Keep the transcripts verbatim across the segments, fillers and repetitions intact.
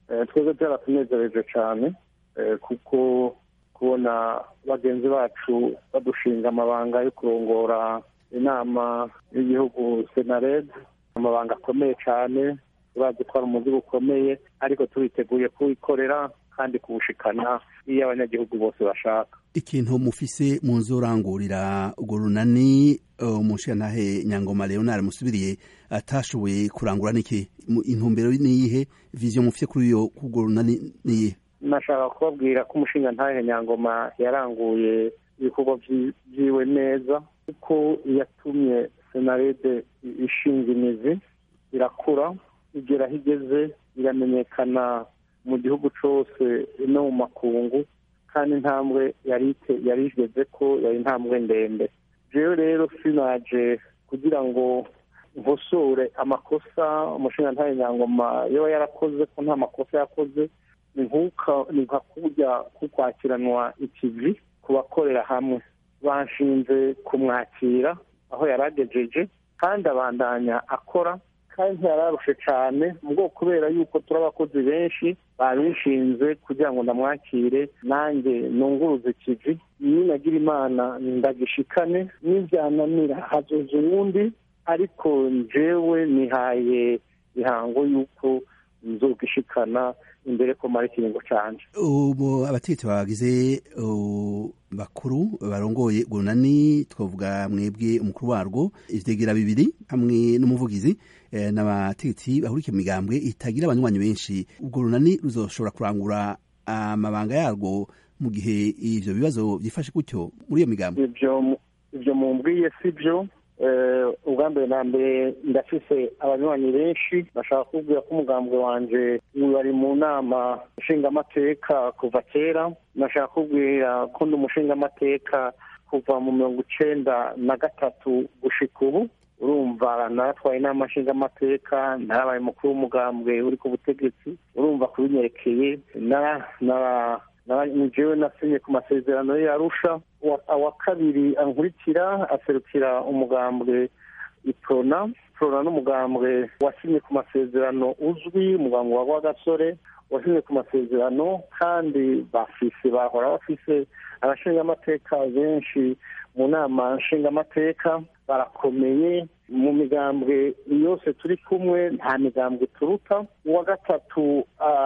twebwe byaratunezereje cyane kuko kubona bagenzi bacu badushinga amabanga yo kurongora inama y'igihugu Senared, amabanga akomeye cyane, urazi ko ari umuzigo ukomeye, ariko turiteguye kuwikorera kandi kuwushikana iyo abanyagihugu bose bashaka. Ikintu mufise munzorangurira urwo runani umushirantahe Nyangoma Leonard musubiriye atashoboye kurangura niki? Intumbero niyihe? Vision mufise kuri iyo urwo runani niyihe? Nashaka kubabwira ko umushingantahe Nyangoma yaranguye ibikorwa byiwe neza, kuko yatumye Senarede ishinga imizi, irakura, igera higeze, iramenyekana mu gihugu cyose no mu makungu, kandi intambwe yari igeze ko yari intambwe ndende. Jewe rero sinaje kugira ngo nkosore amakosa umushingantahe Nyangoma yaba yarakoze, ko nta makosa yakoze. Ni nka kujya kukwakiranwa ikivi ku bakorera hamwe, bashinze kumwakira aho yaragejeje kandi abandanya akora, kandi ntiyararushe cyane mubwo kubera yuko turi abakozi benshi babishinze kugira ngo ndamwakire nanjye nunguruze ikivi, ninagira Imana ndagishikane, nibyananira hazoza uwundi, ariko njyewe nihaye ihango yuko nzogishikana imbere ko mari kiringo canje. Ubu abategetsi bagize bakuru barongoye urunani, twavuga mwebwe umukuru warwo, ivyegera bibiri hamwe n'umuvugizi, n'abategetsi bahurikiye mu migambwe itagira abanywanyi benshi, urwo runani ruzoshobora kurangura amabanga yarwo mu gihe ivyo bibazo byifashe gutyo muri iyo migambwe? Ivyo ivyo mumbwiye sivyo. ubwa mbere na mbere ndafise abanywanyi benshi, bashaka kubwira ko umugambwe wanje bari mu nama nshingamateka kuva kera. Nashaka kubwira ko ndi umushingamateka kuva mu mirongo icenda na gatatu gushika ubu. Urumva naratwaye inama nshingamateka, narabaye mukuru w'umugambwe uri ku butegetsi. Urumva kubinyerekeye na na jewe nasinye ku masezerano y'Arusha. Awa kabiri ankurikira aserukira umugambwe Iprona. Iprona n'umugambwe wasinye ku masezerano uzwi, umugambwe wa Rwagasore wasinye ku masezerano, kandi bafise bahora bafise abashingamateka benshi mu nama nshingamateka, barakomeye mu migambwe yose turi kumwe, nta migambwe turuta. Uwa gatatu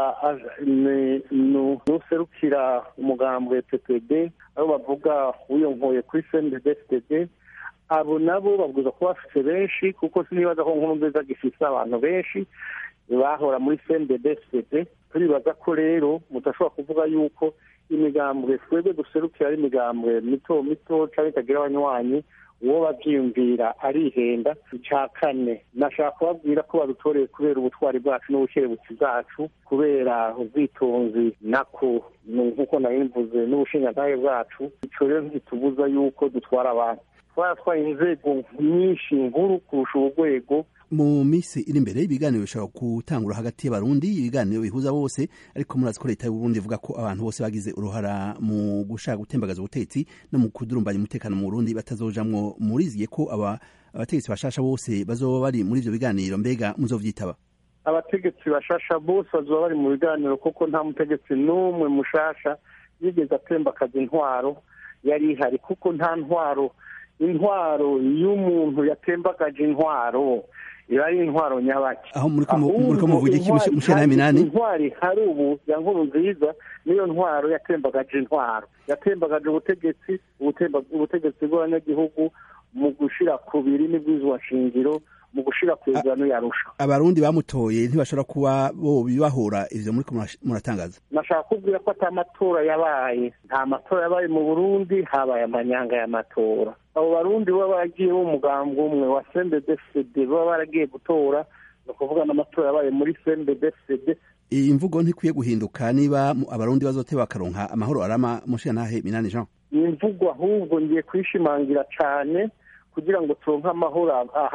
nuserukira umugambwe P P D, abo bavuga wiyonkoye kuri C N D D F D D. Abo nabo babwiza kuba bafise benshi, kuko sinibaza ko Nkurunziza gifise abantu benshi bahora muri C N D D F D D. Turibaza ko rero mutashobora kuvuga yuko imigambwe twebwe duserukira ari imigambwe mito mito cyangwa itagira abanywanyi, uwo bavyiyumvira arihenda. Icya kane nashaka kubabwira ko badutoreye kubera ubutwari bwacu n'ubukerebutsi bwacu, kubera ubwitonzi nako nk'uko nabimvuze n'ubushingantahe bwacu. Ico rero ntitubuza yuko dutwara abantu, twaratwaye inzego nyinshi nkuru kurusha urwego. Mu misi iri imbere ibiganiro bishobora gutangura hagati y'abarundi, ibiganiro bihuza bose, ariko murazi ko leta y'u Burundi ivuga ko abantu bose bagize uruhara mu gushaka gutembagaza ubutegetsi no mu kudurumbanya umutekano mu Burundi batazojamwo. Muriziye ko aba abategetsi bashasha bose bazoba bari muri ivyo biganiro? Mbega muzovyitaba? Abategetsi bashasha bose bazoba bari mu biganiro, kuko nta mutegetsi n'umwe mushasha yigeze atembakaza intwaro yari ihari, kuko nta ntwaro intwaro y'umuntu yatembagaje intwaro iba ari intwaro nyabaki. Aho muri ko muvuga iki mushana Minani? Intwari hari ubu ya Nkurunziza niyo ntwaro yatembagaje intwaro, yatembagaje ubutegetsi ubutegetsi bw'abanyagihugu mu gushira ku birimi bw'izwa shingiro, mu gushira kwezano yarusha. Abarundi bamutoye ntibashobora kuba bo bibahora ivyo muri muratangaza? Nashaka kubwira ko atamatora yabaye, nta matora yabaye mu Burundi, habaye amanyanga y'amatora. Abo barundi baba baragiye mu mugambwe umwe wa C N D D F D D baba baragiye gutora, no kuvuga n'amatora yabaye muri C N D D F D D. Iyi mvugo ntikwiye guhinduka niba abarundi bazoteba bakaronka amahoro arama. Mushirantahe Minani Jean, iyi mvugo ahubwo ngiye kwishimangira cyane kugira ngo turonke amahoro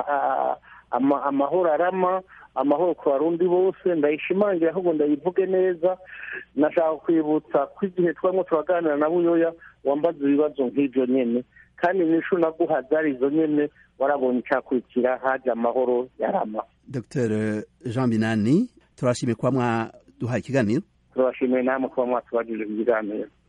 amahoro arama, amahoro ku barundi bose. Ndayishimangira ahubwo ndayivuge neza. Nashaka kwibutsa ko igihe twamwe turaganira na Buyoya wambaza ibibazo nk'ivyo nyene, kandi nisho naguha zari izo nyene, warabonye icyakurikira haje amahoro yarama. Docteur Jean Minani, turashimye kwa kuduha ikiganiro. turabashimiye namwe kuba mwatubajije ikiganiro.